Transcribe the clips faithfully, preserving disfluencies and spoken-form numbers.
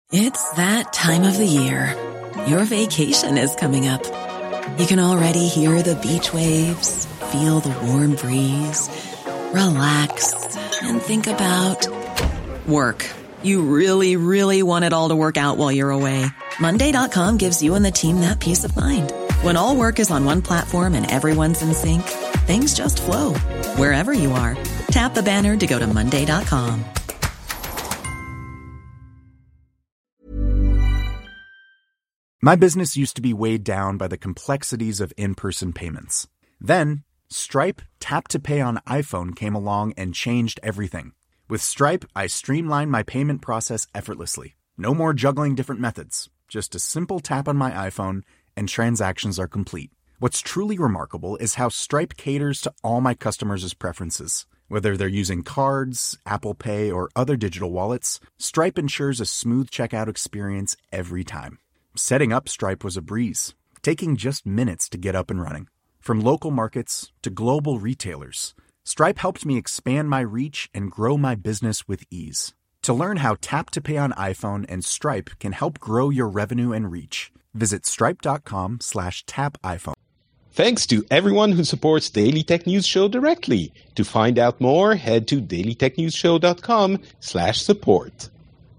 It's that time of the year. Your vacation is coming up. You can already hear the beach waves, feel the warm breeze, relax, and think about work. You really, really want it all to work out while you're away. Monday dot com gives you and the team that peace of mind. When all work is on one platform and everyone's in sync, things just flow. Wherever you are, tap the banner to go to Monday dot com. My business used to be weighed down by the complexities of in-person payments. Then, Stripe Tap to Pay on iPhone came along and changed everything. With Stripe, I streamlined my payment process effortlessly. No more juggling different methods. Just a simple tap on my iPhone and transactions are complete. What's truly remarkable is how Stripe caters to all my customers' preferences. Whether they're using cards, Apple Pay, or other digital wallets, Stripe ensures a smooth checkout experience every time. Setting up Stripe was a breeze, taking just minutes to get up and running. From local markets to global retailers, Stripe helped me expand my reach and grow my business with ease. To learn how Tap to Pay on iPhone and Stripe can help grow your revenue and reach, visit stripe.com slash tap iPhone. Thanks to everyone who supports Daily Tech News Show directly. To find out more, head to dailytechnewsshow.com slash support.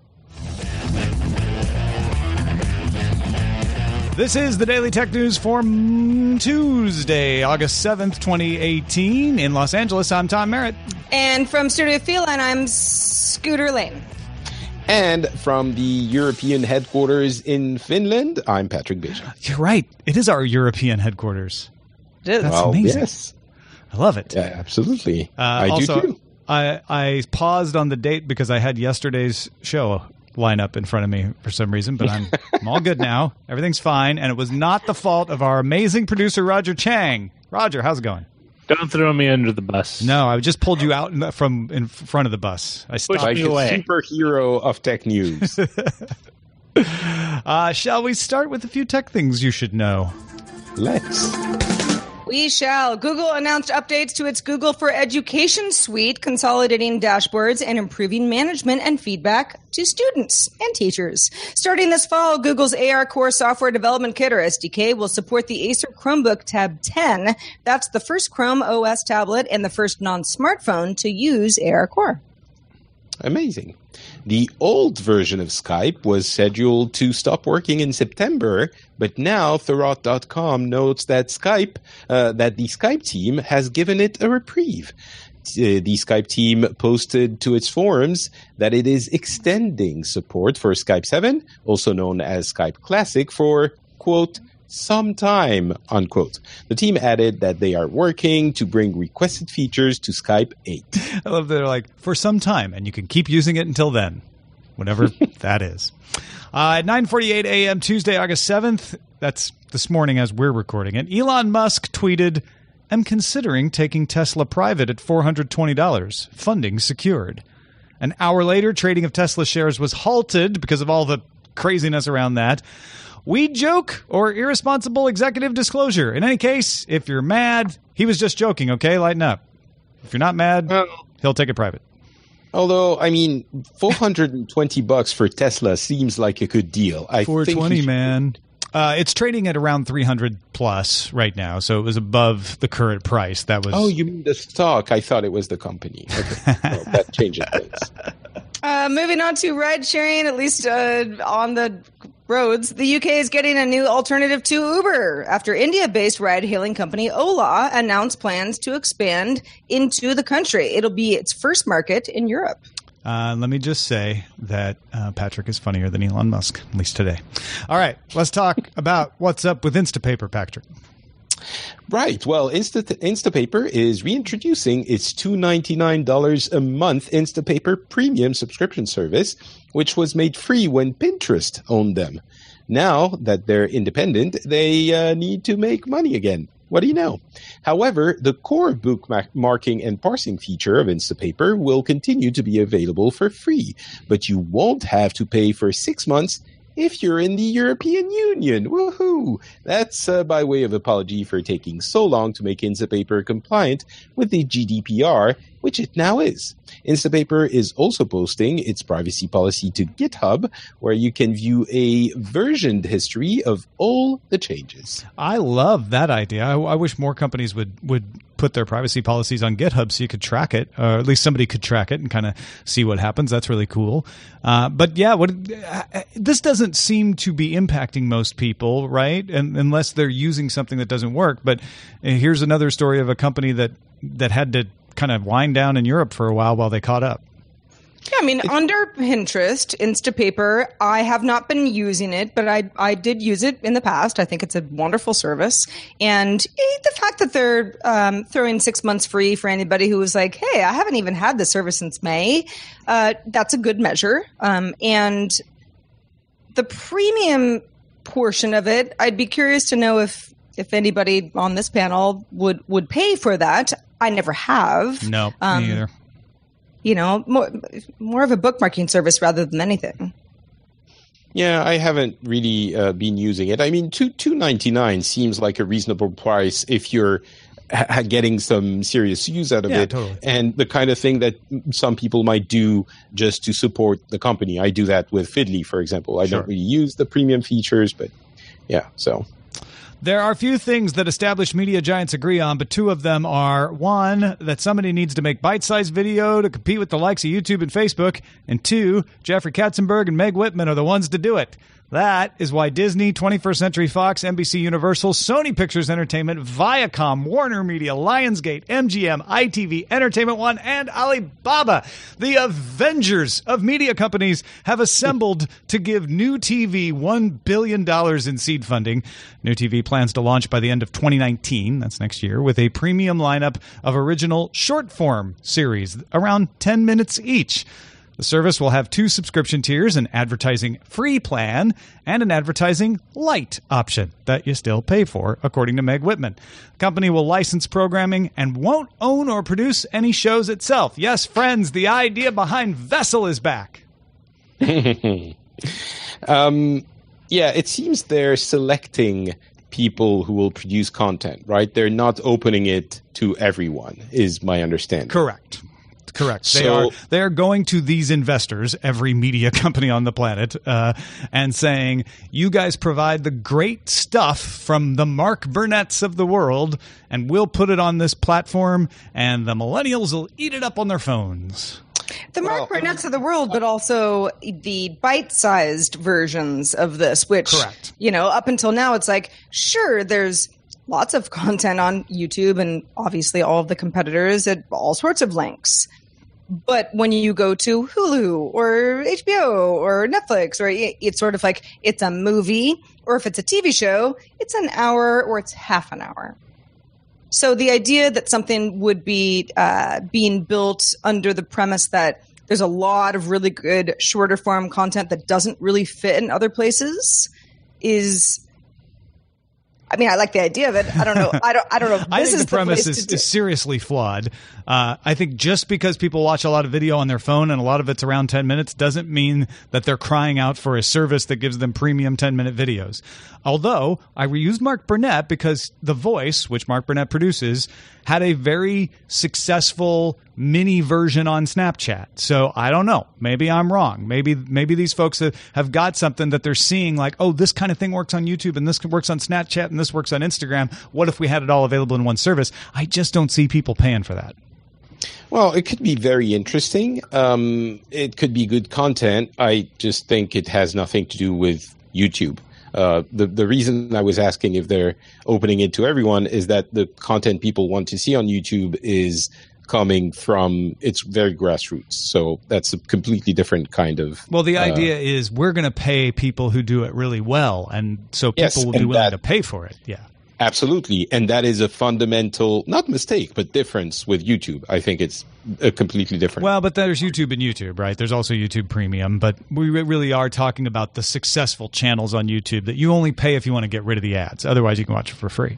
This is the Daily Tech News for Tuesday, August seventh, twenty eighteen. In Los Angeles, I'm Tom Merritt. And from Studio Feline, I'm Scooter Lane. And from the European headquarters in Finland, I'm Patrick Bishop. You're right. It is our European headquarters. It is. That's well, amazing. Yes. I love it. Yeah, absolutely. Uh, I also, do too. I, I paused on the date because I had yesterday's show line up in front of me for some reason, but I'm, I'm all good now. Everything's fine. And it was not the fault of our amazing producer, Roger Chang. Roger, how's it going? Don't throw me under the bus. No, I just pulled you out in the, from in front of the bus. I stopped. Like me a away. superhero of tech news. uh, shall we start with a few tech things you should know? Let's. We shall. Google announced updates to its Google for Education suite, consolidating dashboards and improving management and feedback to students and teachers. Starting this fall, Google's A R Core Software Development Kit, or S D K, will support the Acer Chromebook Tab ten. That's the first Chrome O S tablet and the first non-smartphone to use A R Core. Amazing. The old version of Skype was scheduled to stop working in September, but now Thurrott dot com notes that Skype, uh, that the Skype team has given it a reprieve. Uh, the Skype team posted to its forums that it is extending support for Skype seven, also known as Skype Classic, for, quote, some time, unquote. The team added that they are working to bring requested features to Skype eight. I love that they're like, for some time, and you can keep using it until then, whenever that is. Uh, at nine forty-eight a.m. Tuesday, August seventh, that's this morning as we're recording it, Elon Musk tweeted, "I'm considering taking Tesla private at four hundred twenty dollars. Funding secured." An hour later, trading of Tesla shares was halted because of all the craziness around that. We joke or irresponsible executive disclosure. In any case, if you're mad, he was just joking, okay? Lighten up. If you're not mad, Well, he'll take it private. Although, I mean, four hundred twenty bucks for Tesla seems like a good deal. I four think twenty, he should- man. Uh, it's trading at around three hundred plus right now, so it was above the current price. That was. Oh, you mean the stock? I thought it was the company. Okay. Well, that changes things. Uh, moving on to ride sharing, at least uh, on the roads, the U K is getting a new alternative to Uber after India-based ride-hailing company Ola announced plans to expand into the country. It'll be its first market in Europe. Uh, let me just say that uh, Patrick is funnier than Elon Musk, at least today. All right, let's talk about what's up with Instapaper, Patrick. Right. Well, Insta Instapaper is reintroducing its two hundred ninety-nine dollars a month Instapaper premium subscription service, which was made free when Pinterest owned them. Now that they're independent, they uh, need to make money again. What do you know? However, the core bookmarking and parsing feature of Instapaper will continue to be available for free, but you won't have to pay for six months if you're in the European Union. Woohoo! That's uh, by way of apology for taking so long to make Instapaper compliant with the G D P R, which it now is. Instapaper is also posting its privacy policy to GitHub, where you can view a versioned history of all the changes. I love that idea. I, I wish more companies would, would put their privacy policies on GitHub so you could track it, or at least somebody could track it and kind of see what happens. That's really cool. Uh, but yeah, what uh, this doesn't seem to be impacting most people, right? And unless they're using something that doesn't work. But here's another story of a company that that had to kind of wind down in Europe for a while while they caught up. Yeah, I mean, under Pinterest, Instapaper, I have not been using it, but I I did use it in the past. I think it's a wonderful service. And eh, the fact that they're um, throwing six months free for anybody who was like, hey, I haven't even had this service since May, uh, that's a good measure. Um, and the premium portion of it, I'd be curious to know if if anybody on this panel would, would pay for that. I never have. No, um, me either. You know, more more of a bookmarking service rather than anything. Yeah, I haven't really uh, been using it. I mean, two two ninety nine seems like a reasonable price if you're ha- getting some serious use out of Yeah, it, totally. and the kind of thing that some people might do just to support the company. I do that with Feedly, for example. I Sure. don't really use the premium features, but yeah, so. There are few things that established media giants agree on, but two of them are, one, that somebody needs to make bite-sized video to compete with the likes of YouTube and Facebook, and two, Jeffrey Katzenberg and Meg Whitman are the ones to do it. That is why Disney, twenty-first Century Fox, N B C Universal, Sony Pictures Entertainment, Viacom, Warner Media, Lionsgate, M G M, I T V, Entertainment One, and Alibaba, the Avengers of media companies, have assembled to give New T V one billion dollars in seed funding. New T V plans to launch by the end of twenty nineteen, that's next year, with a premium lineup of original short-form series, around ten minutes each. The service will have two subscription tiers, an advertising free plan and an advertising light option that you still pay for, according to Meg Whitman. The company will license programming and won't own or produce any shows itself. Yes, friends, the idea behind Vessel is back. um, yeah, it seems they're selecting people who will produce content, right? They're not opening it to everyone, is my understanding. Correct. Correct. They So- are they are going to these investors, every media company on the planet, uh, and saying, you guys provide the great stuff from the Mark Burnett's of the world, and we'll put it on this platform, and the millennials will eat it up on their phones. The Mark Well, Burnett's of the world, but also the bite-sized versions of this, which, Correct. you know, up until now, it's like, sure, there's lots of content on YouTube and obviously all of the competitors at all sorts of lengths. But when you go to Hulu or H B O or Netflix, or it- it's sort of like it's a movie, or if it's a T V show, it's an hour or it's half an hour. So the idea that something would be uh, being built under the premise that there's a lot of really good shorter form content that doesn't really fit in other places is, I mean, I like the idea of it. I don't know. I don't. I don't know. If I this think is the premise place is, to do- is seriously flawed. Uh, I think just because people watch a lot of video on their phone and a lot of it's around ten minutes doesn't mean that they're crying out for a service that gives them premium ten-minute videos. Although, I reused Mark Burnett because The Voice, which Mark Burnett produces, had a very successful mini version on Snapchat. So I don't know. Maybe I'm wrong. Maybe maybe these folks have, have got something that they're seeing like, oh, this kind of thing works on YouTube and this works on Snapchat and this works on Instagram. What if we had it all available in one service? I just don't see people paying for that. Well, it could be very interesting. Um, it could be good content. I just think it has nothing to do with YouTube. Uh, the the reason I was asking if they're opening it to everyone is that the content people want to see on YouTube is coming from, it's very grassroots. So that's a completely different kind of. Well, the uh, idea is we're going to pay people who do it really well, and so people Yes, will be and willing that- to pay for it. Yeah. Absolutely. And that is a fundamental, not mistake, but difference with YouTube. I think it's a completely different. Well, but there's YouTube and YouTube, right? There's also YouTube Premium, but we re- really are talking about the successful channels on YouTube that you only pay if you want to get rid of the ads. Otherwise, you can watch it for free.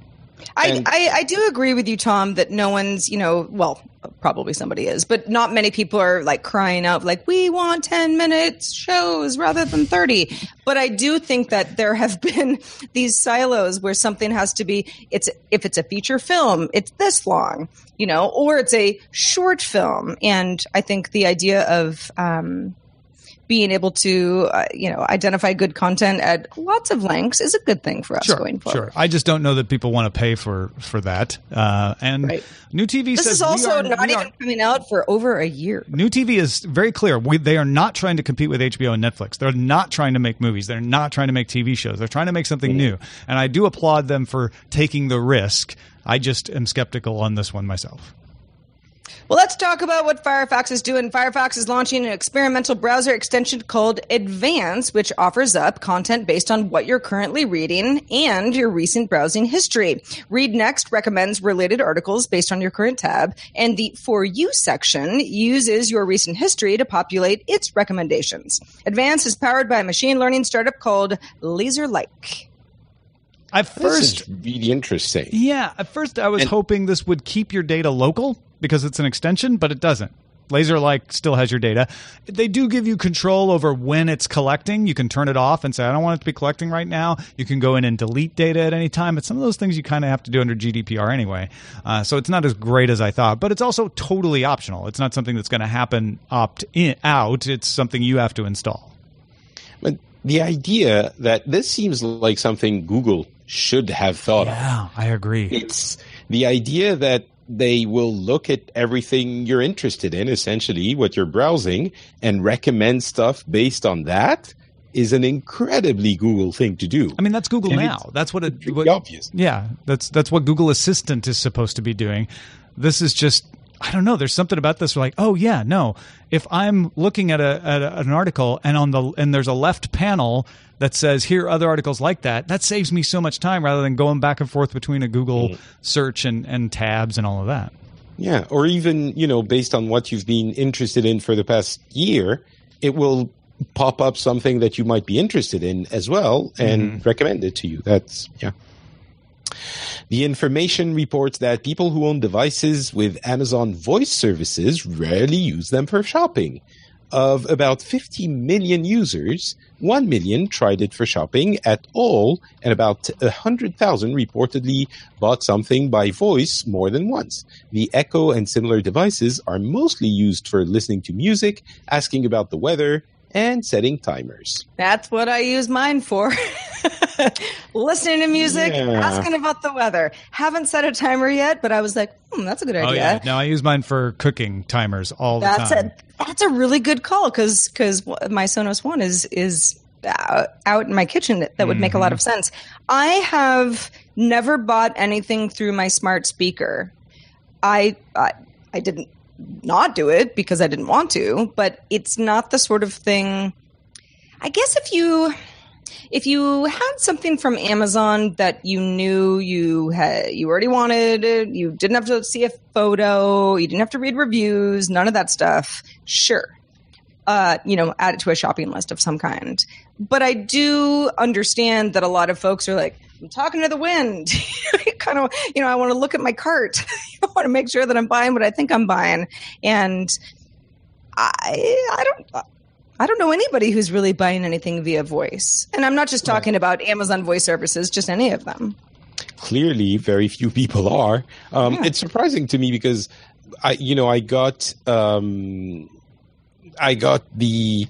I, And- I, I do agree with you, Tom, that no one's, you know, well, probably somebody is, but not many people are like crying out like, we want ten minutes shows rather than thirty. But I do think that there have been these silos where something has to be, it's, if it's a feature film, it's this long, you know, or it's a short film. And I think the idea of, um, being able to, uh, you know, identify good content at lots of lengths is a good thing for us Sure, going forward. sure. I just don't know that people want to pay for for that. Uh, and Right. New T V This says is also we are, not we even are, coming out for over a year. New T V is very clear. We, they are not trying to compete with H B O and Netflix. They're not trying to make movies. They're not trying to make T V shows. They're trying to make something new. And I do applaud them for taking the risk. I just am skeptical on this one myself. Well, let's talk about what Firefox is doing. Firefox is launching an experimental browser extension called Advance, which offers up content based on what you're currently reading and your recent browsing history. Read Next recommends related articles based on your current tab, and the For You section uses your recent history to populate its recommendations. Advance is powered by a machine learning startup called LaserLike. At This first, is really interesting. yeah, at first I was And- hoping this would keep your data local because it's an extension, but it doesn't. LaserLike still has your data. They do give you control over when it's collecting. You can turn it off and say, I don't want it to be collecting right now. You can go in and delete data at any time. But some of those things you kind of have to do under G D P R anyway. Uh, so it's not as great as I thought. But it's also totally optional. It's not something that's going to happen opt in, out. It's something you have to install. But the idea that this seems like something Google should have thought of. Yeah, I agree. It's the idea that they will look at everything you're interested in, essentially what you're browsing, and recommend stuff based on that is an incredibly Google thing to do. I mean, that's Google And now. it's That's what it. pretty What, obvious. Yeah, that's that's what Google Assistant is supposed to be doing. This is just, I don't know. There's something about this. Where like, oh yeah, no. If I'm looking at a at a, an article and on the and there's a left panel that says here are other articles like that, that saves me so much time rather than going back and forth between a Google Mm. search and and tabs and all of that. Yeah, or even, you know, based on what you've been interested in for the past year, it will pop up something that you might be interested in as well and Mm-hmm. recommend it to you. That's, yeah. The information reports that people who own devices with Amazon Voice services rarely use them for shopping. Of about fifty million users, one million tried it for shopping at all, and about one hundred thousand reportedly bought something by voice more than once. The Echo and similar devices are mostly used for listening to music, asking about the weather, and setting timers. That's what I use mine for. Listening to music, Yeah. asking about the weather. Haven't set a timer yet, but I was like, hmm, that's a good idea. Oh yeah, no, I use mine for cooking timers all the That's time. a that's a really good call because because my Sonos One is is out, out in my kitchen. That, that would make a lot of sense. I have never bought anything through my smart speaker. I I, I didn't not do it because I didn't want to, but it's not the sort of thing. I guess if you if you had something from Amazon that you knew you had, you already wanted it, you didn't have to see a photo, you didn't have to read reviews, none of that stuff. Sure. Uh, you know, add it to a shopping list of some kind. But I do understand that a lot of folks are like, I'm talking to the wind. kind of, you know, I want to look at my cart. I want to make sure that I'm buying what I think I'm buying. And I, I don't, I don't know anybody who's really buying anything via voice. And I'm not just talking about Amazon voice services, just any of them. Clearly, very few people are. Um, Yeah. It's surprising to me because I, you know, I got, um, I got the,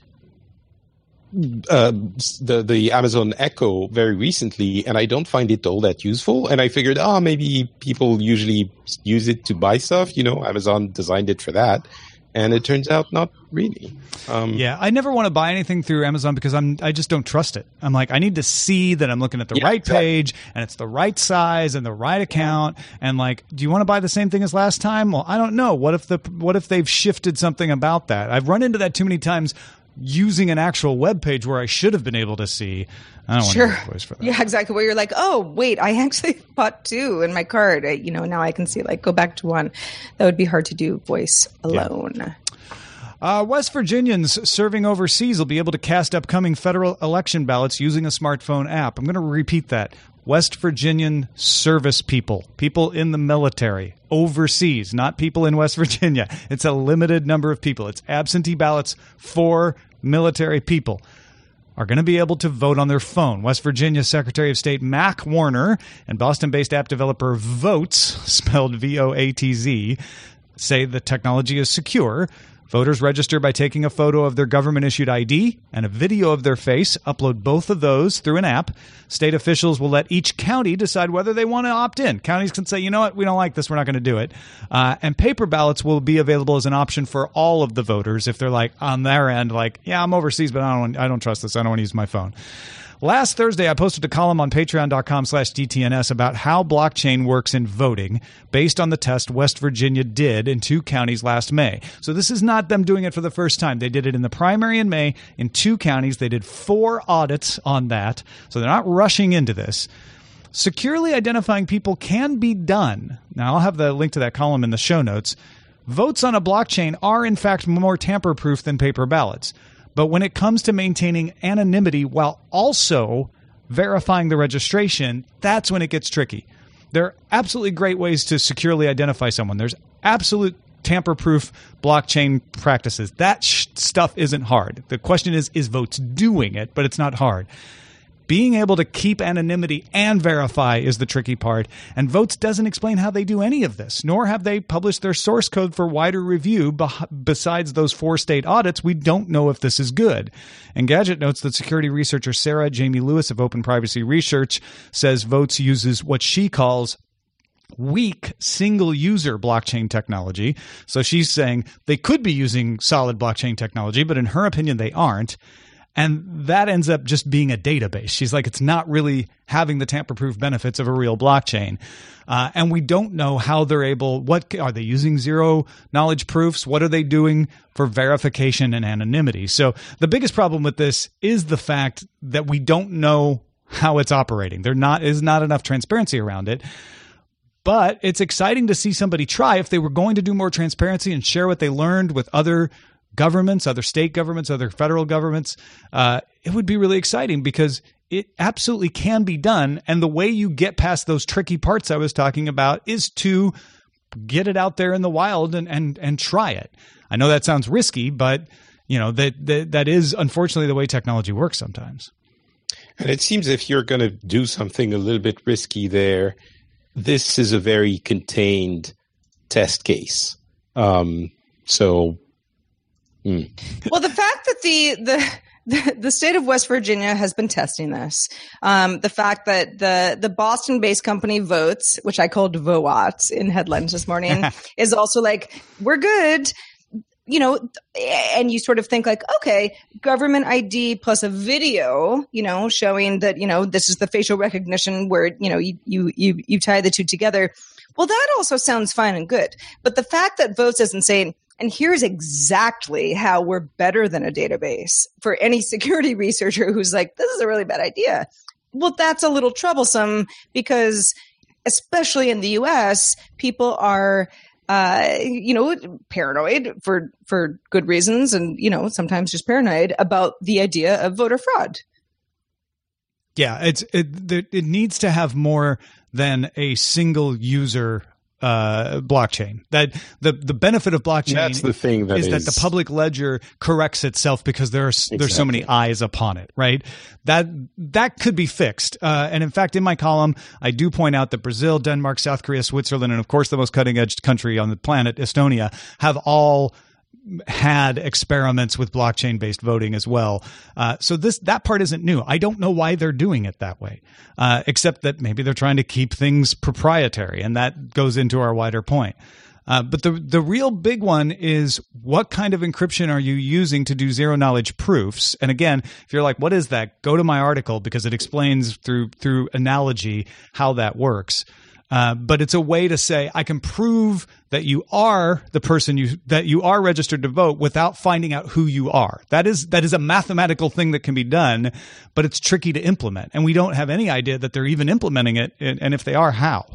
uh, the the Amazon Echo very recently, and I don't find it all that useful. And I figured, oh, maybe people usually use it to buy stuff. You know, Amazon designed it for that. And it turns out not really. Um, Yeah, I never want to buy anything through Amazon because I'm I just don't trust it. I'm like, I need to see that I'm looking at the Yeah, right exactly. page and it's the right size and the right account. And like, do you want to buy the same thing as last time? Well, I don't know. What if the what if they've shifted something about that? I've run into that too many times using an actual web page where I should have been able to see. I don't Sure. want to use voice for that. Yeah, exactly. Where you're like, oh, wait, I actually bought two in my cart. I, you know, now I can see, like, go back to one. That would be hard to do voice alone. Uh, West Virginians serving overseas will be able to cast upcoming federal election ballots using a smartphone app. I'm going to repeat that. West Virginian service people, people in the military, overseas, not people in West Virginia. It's a limited number of people. It's absentee ballots for military people are going to be able to vote on their phone. West Virginia Secretary of State Mac Warner and Boston-based app developer Voatz, spelled V O A T Z, say the technology is secure. Voters register by taking a photo of their government-issued I D and a video of their face, upload both of those through an app. State officials will let each county decide whether they want to opt in. Counties can say, you know what, we don't like this, we're not going to do it. Uh, and paper ballots will be available as an option for all of the voters if they're like, on their end, like, yeah, I'm overseas, but I don't, I don't trust this. I don't want to use my phone. Last Thursday, I posted a column on patreon.com slash DTNS about how blockchain works in voting based on the test West Virginia did in two counties last May. So this is not them doing it for the first time. They did it in the primary in May in two counties. They did four audits on that. So they're not rushing into this. Securely identifying people can be done. Now, I'll have the link to that column in the show notes. Votes on a blockchain are, in fact, more tamper-proof than paper ballots. But when it comes to maintaining anonymity while also verifying the registration, that's when it gets tricky. There are absolutely great ways to securely identify someone. There's absolute tamper-proof blockchain practices. That sh- stuff isn't hard. The question is, is Voatz doing it? But it's not hard. Being able to keep anonymity and verify is the tricky part, and Voatz doesn't explain how they do any of this, nor have they published their source code for wider review. Besides those four state audits, we don't know if this is good. Engadget notes that security researcher Sarah Jamie Lewis of Open Privacy Research says Voatz uses what she calls weak single-user blockchain technology. So she's saying they could be using solid blockchain technology, but in her opinion, they aren't. And that ends up just being a database. She's like, it's not really having the tamper-proof benefits of a real blockchain. Uh, and we don't know how they're able, what are they using zero knowledge proofs? What are they doing for verification and anonymity? So the biggest problem with this is the fact that we don't know how it's operating. There not is not enough transparency around it. But it's exciting to see somebody try. If they were going to do more transparency and share what they learned with other governments, other state governments, other federal governments, uh, it would be really exciting because it absolutely can be done. And the way you get past those tricky parts I was talking about is to get it out there in the wild and and and try it. I know that sounds risky, but you know that that, that is unfortunately the way technology works sometimes. And it seems if you're going to do something a little bit risky there, this is a very contained test case. Um, so. Mm. Well, the fact that the, the the the state of West Virginia has been testing this, um, the fact that the the Boston-based company Voatz, which I called Voatz in headlines this morning, is also like, we're good. You know, and you sort of think like, okay, government I D plus a video, you know, showing that, you know, this is the facial recognition where, you know, you you you, you tie the two together. Well, that also sounds fine and good. But the fact that Voatz isn't saying, and here's exactly how we're better than a database for any security researcher who's like, this is a really bad idea. Well, that's a little troublesome because especially in the U S, people are, uh, you know, paranoid for, for good reasons and, you know, sometimes just paranoid about the idea of voter fraud. Yeah, it's it, it needs to have more than a single user Uh, blockchain. That the the benefit of blockchain That's the thing that is, is that the public ledger corrects itself because there's exactly. there's so many eyes upon it, right? That that could be fixed. Uh, and in fact, in my column, I do point out that Brazil, Denmark, South Korea, Switzerland, and of course the most cutting edge country on the planet, Estonia, have all had experiments with blockchain-based voting as well. Uh, so this that part isn't new. I don't know why they're doing it that way, uh, except that maybe they're trying to keep things proprietary, and that goes into our wider point. Uh, but the the real big one is, what kind of encryption are you using to do zero-knowledge proofs? And again, if you're like, what is that? Go to my article because it explains through through analogy how that works. Uh, but it's a way to say, I can prove that you are the person you that you are registered to vote without finding out who you are. That is that is a mathematical thing that can be done, but it's tricky to implement. And we don't have any idea that they're even implementing it. And, and if they are, how?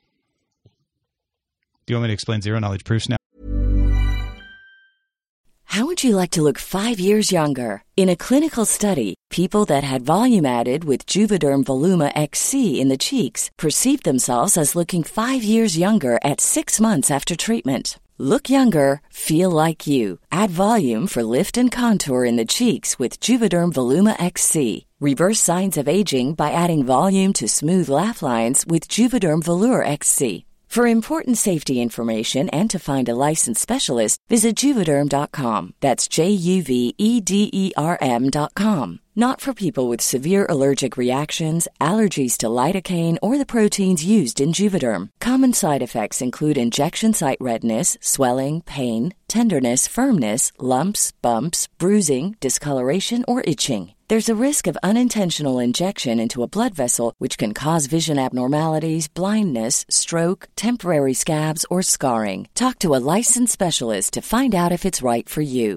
Do you want me to explain zero knowledge proofs now? How would you like to look five years younger? In a clinical study, people that had volume added with Juvederm Voluma X C in the cheeks perceived themselves as looking five years younger at six months after treatment. Look younger, feel like you. Add volume for lift and contour in the cheeks with Juvederm Voluma X C. Reverse signs of aging by adding volume to smooth laugh lines with Juvederm Volure X C. For important safety information and to find a licensed specialist, visit Juvederm dot com. That's J U V E D E R M dot com. Not for people with severe allergic reactions, allergies to lidocaine, or the proteins used in Juvederm. Common side effects include injection site redness, swelling, pain, tenderness, firmness, lumps, bumps, bruising, discoloration, or itching. There's a risk of unintentional injection into a blood vessel, which can cause vision abnormalities, blindness, stroke, temporary scabs, or scarring. Talk to a licensed specialist to find out if it's right for you.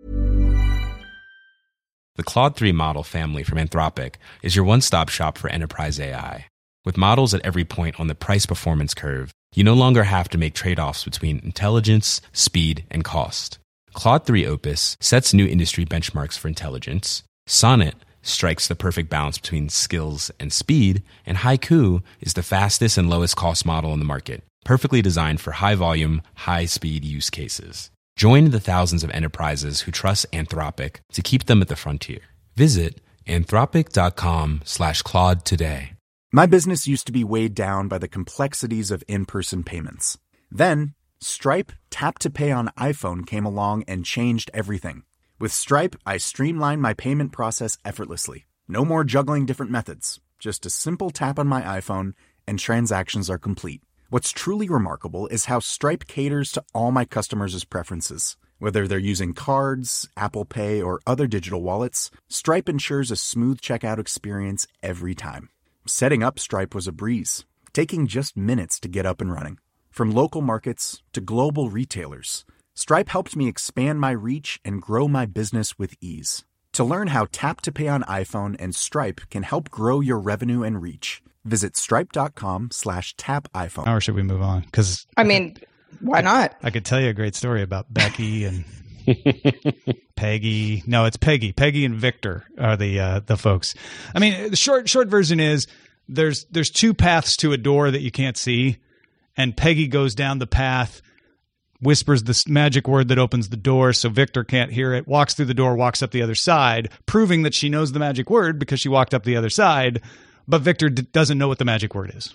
The Claude three model family from Anthropic is your one-stop shop for enterprise A I. With models at every point on the price-performance curve, you no longer have to make trade-offs between intelligence, speed, and cost. Claude three Opus sets new industry benchmarks for intelligence. Sonnet strikes the perfect balance between skills and speed, and Haiku is the fastest and lowest cost model in the market, perfectly designed for high-volume, high-speed use cases. Join the thousands of enterprises who trust Anthropic to keep them at the frontier. Visit anthropic.com slash Claude today. My business used to be weighed down by the complexities of in-person payments. Then, Stripe Tap to Pay on iPhone came along and changed everything. With Stripe, I streamlined my payment process effortlessly. No more juggling different methods. Just a simple tap on my iPhone and transactions are complete. What's truly remarkable is how Stripe caters to all my customers' preferences. Whether they're using cards, Apple Pay, or other digital wallets, Stripe ensures a smooth checkout experience every time. Setting up Stripe was a breeze, taking just minutes to get up and running. From local markets to global retailers, Stripe helped me expand my reach and grow my business with ease. To learn how Tap to Pay on iPhone and Stripe can help grow your revenue and reach, visit stripe.com slash tap iPhone. Or should we move on? Because I mean, why not? I could tell you a great story about Becky and Peggy. No, it's Peggy. Peggy and Victor are the uh, the folks. I mean, the short short version is there's there's two paths to a door that you can't see, and Peggy goes down the path, whispers the magic word that opens the door so Victor can't hear it, walks through the door, walks up the other side, proving that she knows the magic word because she walked up the other side. But Victor d- doesn't know what the magic word is.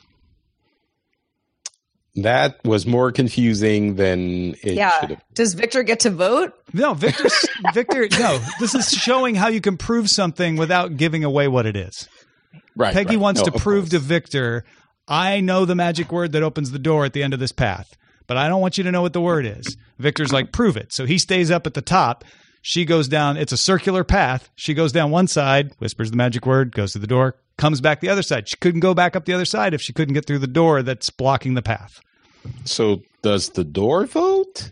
That was more confusing than it yeah. should have. Does Victor get to vote? No, Victor. Victor. No, this is showing how you can prove something without giving away what it is. Right. Peggy right. wants no, to prove course. to Victor, I know the magic word that opens the door at the end of this path, but I don't want you to know what the word is. Victor's like, prove it. So he stays up at the top. She goes down. It's a circular path. She goes down one side, whispers the magic word, goes to the door, comes back the other side. She couldn't go back up the other side if she couldn't get through the door that's blocking the path. So does the door vote?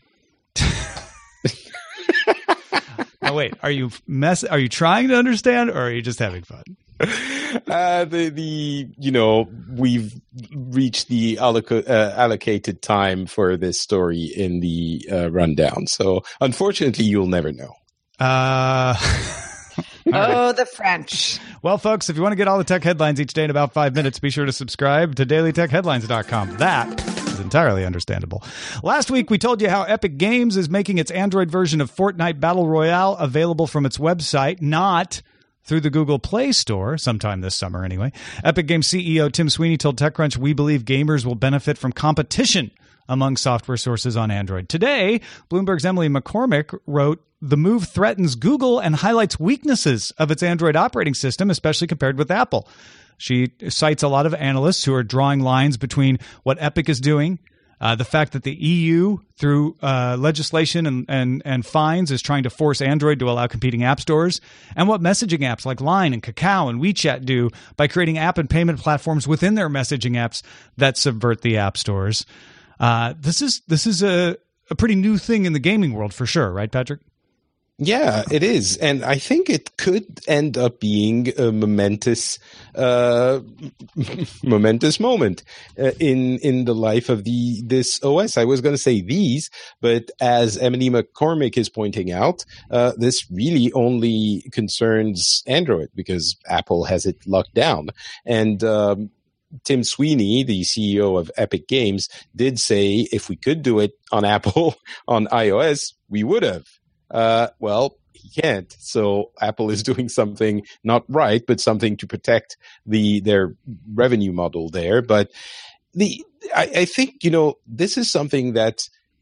Now wait, are you mess? Are you trying to understand, or are you just having fun? Uh, the the you know we've reached the alloc- uh, allocated time for this story in the uh, rundown. So unfortunately, you'll never know. Uh. Oh, the French. Well, folks, if you want to get all the tech headlines each day in about five minutes, be sure to subscribe to daily tech headlines dot com. That is entirely understandable. Last week, we told you how Epic Games is making its Android version of Fortnite Battle Royale available from its website, not through the Google Play Store, sometime this summer anyway. Epic Games C E O Tim Sweeney told TechCrunch, we believe gamers will benefit from competition among software sources on Android. Today, Bloomberg's Emily McCormick wrote, the move threatens Google and highlights weaknesses of its Android operating system, especially compared with Apple. She cites a lot of analysts who are drawing lines between what Epic is doing, uh, the fact that the E U, through uh, legislation and, and, and fines, is trying to force Android to allow competing app stores, and what messaging apps like Line and Kakao and WeChat do by creating app and payment platforms within their messaging apps that subvert the app stores. Uh, this is this is a, a pretty new thing in the gaming world for sure, right, Patrick? Yeah, it is. And I think it could end up being a momentous, uh, momentous moment uh, in, in the life of the, this O S. I was going to say these, but as Emily McCormick is pointing out, uh, this really only concerns Android because Apple has it locked down. And, um, Tim Sweeney, the C E O of Epic Games, did say if we could do it on Apple, on iOS, we would have. Uh, well, he can't. So Apple is doing something not right, but something to protect the their revenue model there. But the I, I think, you know, this is something that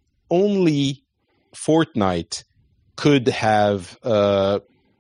only Fortnite could have uh,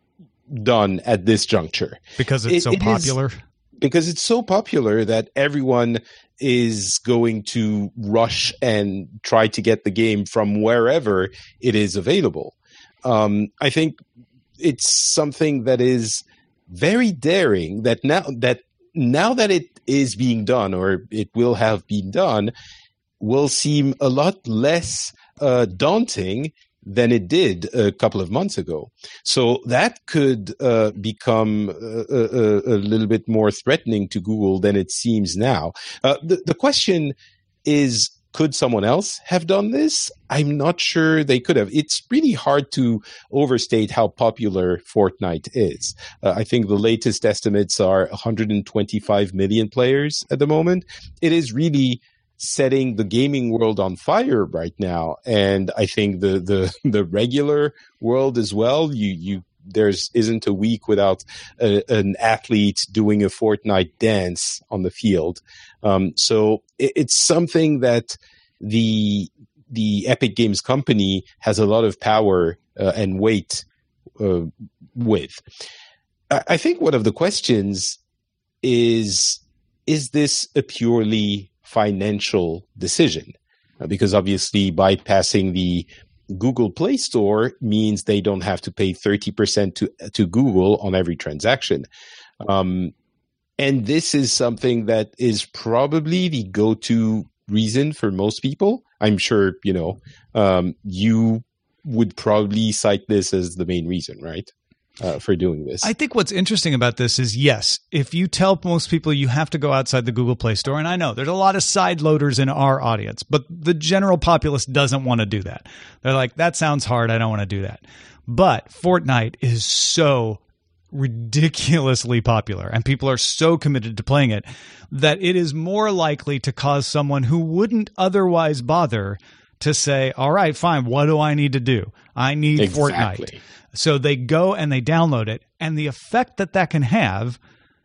done at this juncture. Because it's it, so it popular? Is, because it's so popular that everyone is going to rush and try to get the game from wherever it is available. Um, I think it's something that is very daring that now that now that it is being done or it will have been done will seem a lot less uh, daunting than it did a couple of months ago. So that could uh, become a, a, a little bit more threatening to Google than it seems now. Uh, the, the question is, could someone else have done this? I'm not sure they could have. It's really hard to overstate how popular Fortnite is. Uh, I think the latest estimates are one hundred twenty-five million players at the moment. It is really setting the gaming world on fire right now, and I think the the, the regular world as well. You you there's isn't a week without a, an athlete doing a Fortnite dance on the field. Um, so it, it's something that the the Epic Games company has a lot of power uh, and weight uh, with. I, I think one of the questions is: is this a purely financial decision? Uh, because obviously bypassing the Google Play Store means they don't have to pay thirty percent to to Google on every transaction. Um, and this is something that is probably the go-to reason for most people. I'm sure, you know, um, you would probably cite this as the main reason, right? Uh, for doing this. I think what's interesting about this is, yes, if you tell most people you have to go outside the Google Play Store, and I know there's a lot of side loaders in our audience, but the general populace doesn't want to do that. They're like, that sounds hard. I don't want to do that. But Fortnite is so ridiculously popular and people are so committed to playing it that it is more likely to cause someone who wouldn't otherwise bother to say, all right, fine, what do I need to do? I need exactly. Fortnite. So they go and they download it. And the effect that that can have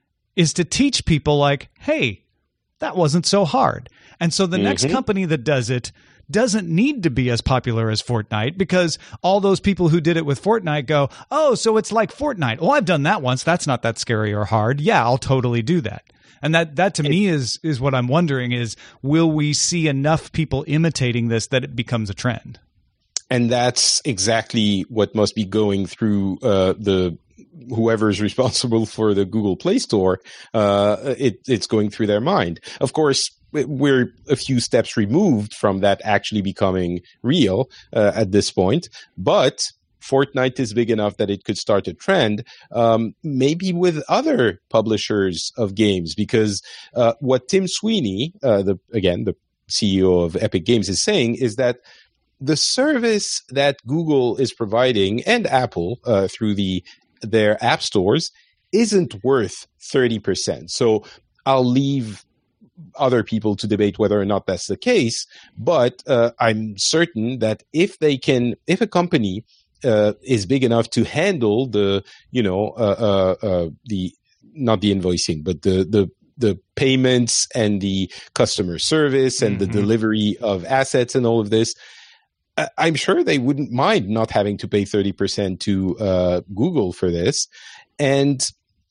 is to teach people like, hey, that wasn't so hard. And so the mm-hmm. next company that does it doesn't need to be as popular as Fortnite because all those people who did it with Fortnite go, oh, so it's like Fortnite. Oh, I've done that once. That's not that scary or hard. Yeah, I'll totally do that. And that, that to me is is what I'm wondering is, will we see enough people imitating this that it becomes a trend? And that's exactly what must be going through uh, the whoever is responsible for the Google Play Store. Uh, it, it's going through their mind. Of course, we're a few steps removed from that actually becoming real uh, at this point. But Fortnite is big enough that it could start a trend, um, maybe with other publishers of games, because uh, what Tim Sweeney, uh, the again the C E O of Epic Games, is saying is that the service that Google is providing and Apple uh, through the their app stores isn't worth thirty percent. So I'll leave other people to debate whether or not that's the case, but uh, I'm certain that if they can, if a company uh, is big enough to handle the, you know, uh, uh, uh, the not the invoicing, but the the the payments and the customer service and mm-hmm. the delivery of assets and all of this, I'm sure they wouldn't mind not having to pay thirty percent to uh, Google for this. And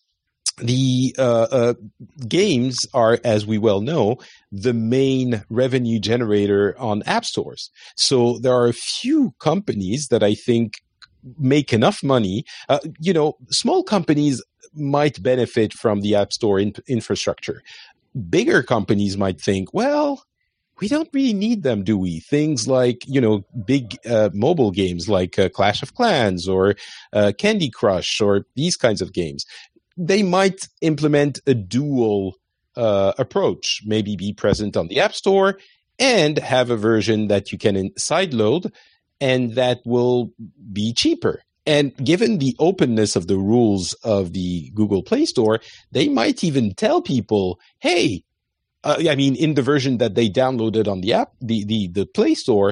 the uh, uh, games are, as we well know, the main revenue generator on app stores. So there are a few companies that I think make enough money. Uh, you know, small companies might benefit from the app store in- infrastructure. Bigger companies might think, well, we don't really need them, do we? Things like, you know, big uh, mobile games like uh, Clash of Clans or uh, Candy Crush or these kinds of games. They might implement a dual uh, approach, maybe be present on the App Store and have a version that you can in- sideload and that will be cheaper. And given the openness of the rules of the Google Play Store, they might even tell people, hey, uh, I mean, in the version that they downloaded on the app, the, the, the Play Store,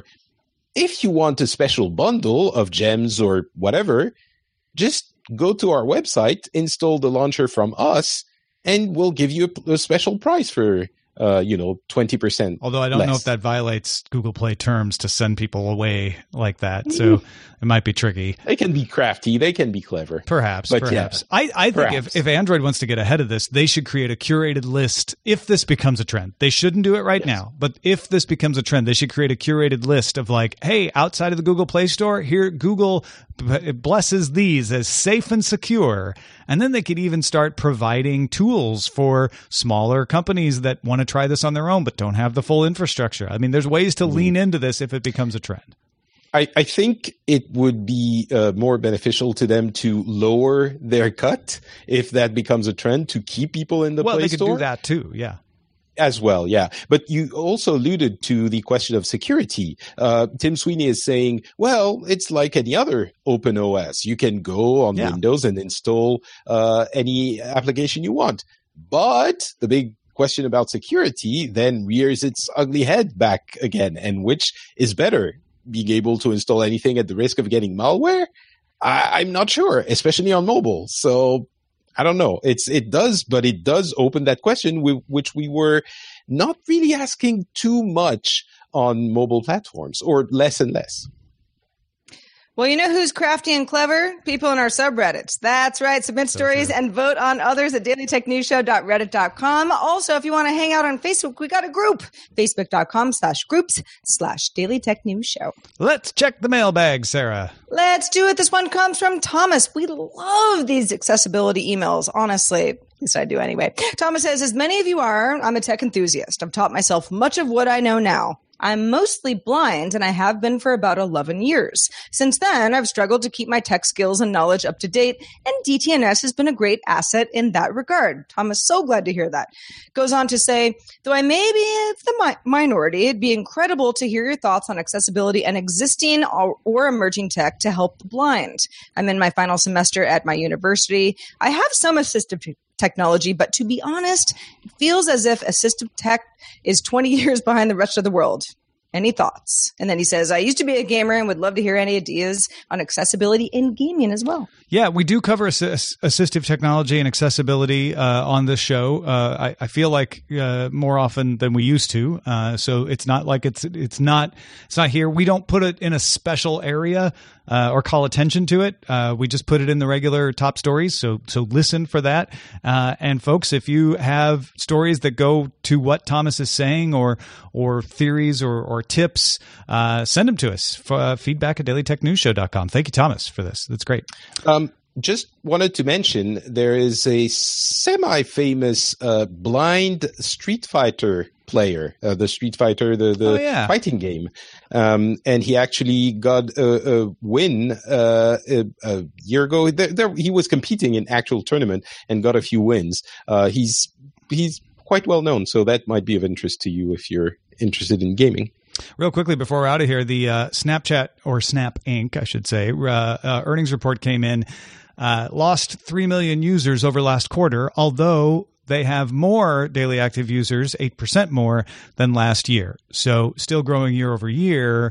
if you want a special bundle of gems or whatever, just go to our website, install the launcher from us, and we'll give you a, a special price for Uh, you know, twenty percent. Although I don't less. know if that violates Google Play terms to send people away like that. So it might be tricky. They can be crafty. They can be clever. Perhaps, but perhaps. Yeah, I, I think perhaps. if, if Android wants to get ahead of this, they should create a curated list if this becomes a trend. They shouldn't do it right Yes. now. But if this becomes a trend, they should create a curated list of like, hey, outside of the Google Play Store, here Google b- blesses these as safe and secure. And then they could even start providing tools for smaller companies that want to try this on their own but don't have the full infrastructure. I mean, there's ways to mm. lean into this if it becomes a trend. I, I think it would be uh, more beneficial to them to lower their cut if that becomes a trend, to keep people in the well, Play Store. Store. Well, they could do that too, yeah. As well, yeah. But you also alluded to the question of security. Uh, Tim Sweeney is saying, well, it's like any other open O S. You can go on yeah. Windows and install uh, any application you want. But the big question about security then rears its ugly head back again. And which is better, being able to install anything at the risk of getting malware? I- I'm not sure, especially on mobile. So I don't know. It's it does, but it does open that question, with, which we were not really asking too much on mobile platforms, or less and less. Well, you know who's crafty and clever? People in our subreddits. That's right. Submit so stories true. And vote on others at daily tech news show dot reddit dot com. Also, if you want to hang out on Facebook, we got a group. Facebook.com slash groups slash Daily Tech News Show. Let's check the mailbag, Sarah. Let's do it. This one comes from Thomas. We love these accessibility emails, honestly. At least I do anyway. Thomas says, as many of you are, I'm a tech enthusiast. I've taught myself much of what I know now. I'm mostly blind, and I have been for about eleven years. Since then, I've struggled to keep my tech skills and knowledge up to date, and D T N S has been a great asset in that regard. Thomas, so glad to hear that. Goes on to say, though I may be the mi- minority, it'd be incredible to hear your thoughts on accessibility and existing or, or emerging tech to help the blind. I'm in my final semester at my university. I have some assistive t- technology, but to be honest, it feels as if assistive tech is twenty years behind the rest of the world. Any thoughts? And then he says, I used to be a gamer and would love to hear any ideas on accessibility in gaming as well. Yeah, we do cover assist- assistive technology and accessibility uh, on this show. Uh, I, I feel like uh, more often than we used to. Uh, so it's not like it's it's not it's not here. We don't put it in a special area uh, or call attention to it. Uh, we just put it in the regular top stories. So so listen for that. Uh, and folks, if you have stories that go to what Thomas is saying, or or theories or, or tips, uh, send them to us. For, uh, feedback at daily tech news show dot com. Thank you, Thomas, for this. That's great. Um, just wanted to mention there is a semi-famous uh, blind Street Fighter player, uh, the Street Fighter, the, the oh, yeah. fighting game. Um, and he actually got a, a win uh, a, a year ago. There, there, he was competing in actual tournament and got a few wins. Uh, he's he's quite well known, so that might be of interest to you if you're interested in gaming. Real quickly before we're out of here, the uh, Snapchat, or Snap Incorporated, I should say, uh, uh, earnings report came in, uh, lost three million users over last quarter, although they have more daily active users, eight percent more than last year. So still growing year over year,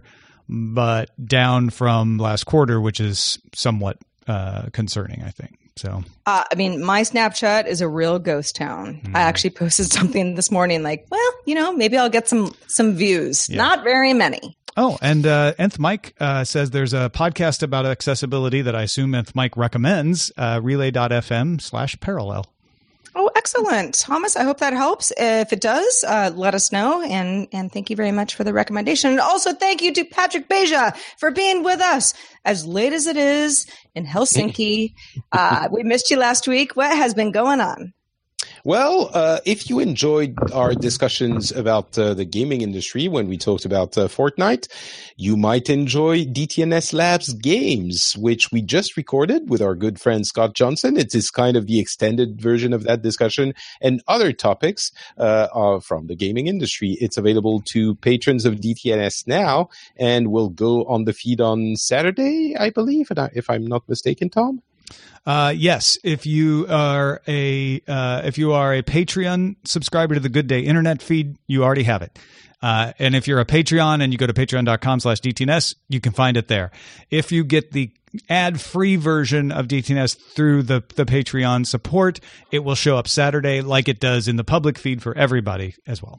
but down from last quarter, which is somewhat uh, concerning, I think. So, uh, I mean, my Snapchat is a real ghost town. Mm. I actually posted something this morning like, well, you know, maybe I'll get some some views. Yeah. Not very many. Oh, and uh, Nth Mike uh, says there's a podcast about accessibility that I assume Nth Mike recommends, uh, relay.fm slash parallel. Oh, excellent. Thomas, I hope that helps. If it does, uh, let us know. And, and thank you very much for the recommendation. And also thank you to Patrick Beja for being with us as late as it is in Helsinki. Uh, we missed you last week. What has been going on? Well, uh, if you enjoyed our discussions about uh, the gaming industry when we talked about uh, Fortnite, you might enjoy D T N S Labs Games, which we just recorded with our good friend Scott Johnson. It is kind of the extended version of that discussion and other topics uh, are from the gaming industry. It's available to patrons of D T N S now and will go on the feed on Saturday, I believe, if I'm not mistaken, Tom. Uh, yes, if you are a uh, if you are a Patreon subscriber to the Good Day Internet feed, you already have it. Uh, and if you're a Patreon and you go to patreon.com slash DTNS, you can find it there. If you get the ad-free version of D T N S through the, the Patreon support, it will show up Saturday like it does in the public feed for everybody as well.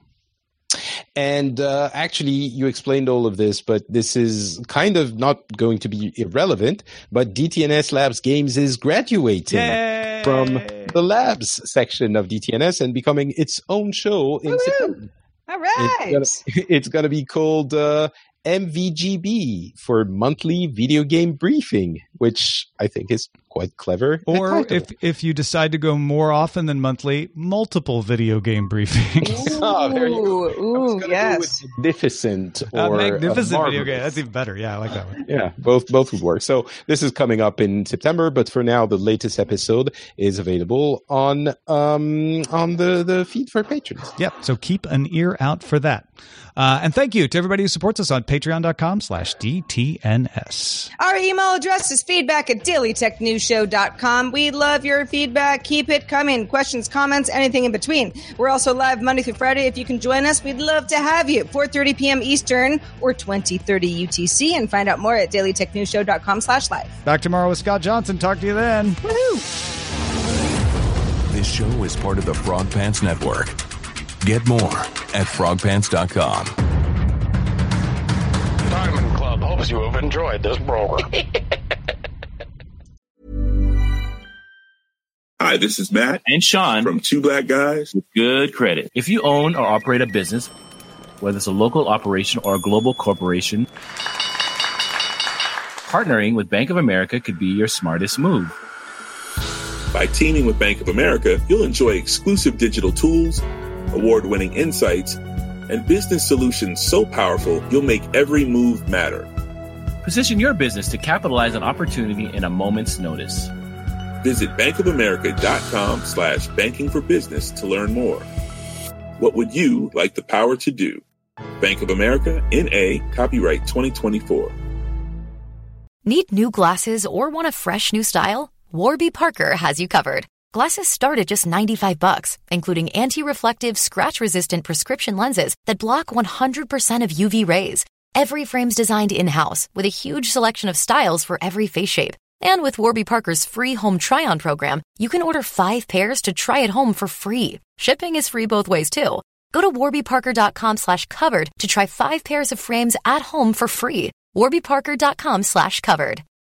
And uh, actually, you explained all of this, but this is kind of not going to be irrelevant. But D T N S Labs Games is graduating Yay! from the Labs section of D T N S and becoming its own show in Woo-hoo! September. All right. It's going to be called uh, M V G B for Monthly Video Game Briefing, which I think is quite clever. Or if, if you decide to go more often than monthly, multiple video game briefings. Oh, there you go. Ooh, ooh yes. Magnificent or uh, magnificent a video game. That's even better. Yeah, I like that one. Yeah, both both would work. So this is coming up in September, but for now, the latest episode is available on um on the, the feed for patrons. Yep. So keep an ear out for that. Uh, and thank you to everybody who supports us on patreon.com slash DTNS. Our email address is feedback at daily tech news show dot com. We love your feedback. Keep it coming. Questions, comments, anything in between. We're also live Monday through Friday. If you can join us, we'd love to have you. four thirty p.m. Eastern or twenty thirty U T C. And find out more at daily tech news show dot com slash live. Back tomorrow with Scott Johnson. Talk to you then. Woohoo! This show is part of the Frog Pants Network. Get more at frog pants dot com. Diamond Club hopes you have enjoyed this program. Hi, this is Matt and Sean from Two Black Guys with Good Credit. If you own or operate a business, whether it's a local operation or a global corporation, partnering with Bank of America could be your smartest move. By teaming with Bank of America, you'll enjoy exclusive digital tools, award-winning insights, and business solutions so powerful you'll make every move matter. Position your business to capitalize on opportunity in a moment's notice. Visit bankofamerica.com slash banking for business to learn more. What would you like the power to do? Bank of America, N A, copyright twenty twenty-four. Need new glasses or want a fresh new style? Warby Parker has you covered. Glasses start at just ninety-five bucks, including anti-reflective, scratch-resistant prescription lenses that block one hundred percent of U V rays. Every frame's designed in-house with a huge selection of styles for every face shape. And with Warby Parker's free home try-on program, you can order five pairs to try at home for free. Shipping is free both ways, too. Go to warbyparker.com slash covered to try five pairs of frames at home for free. warbyparker.com slash covered.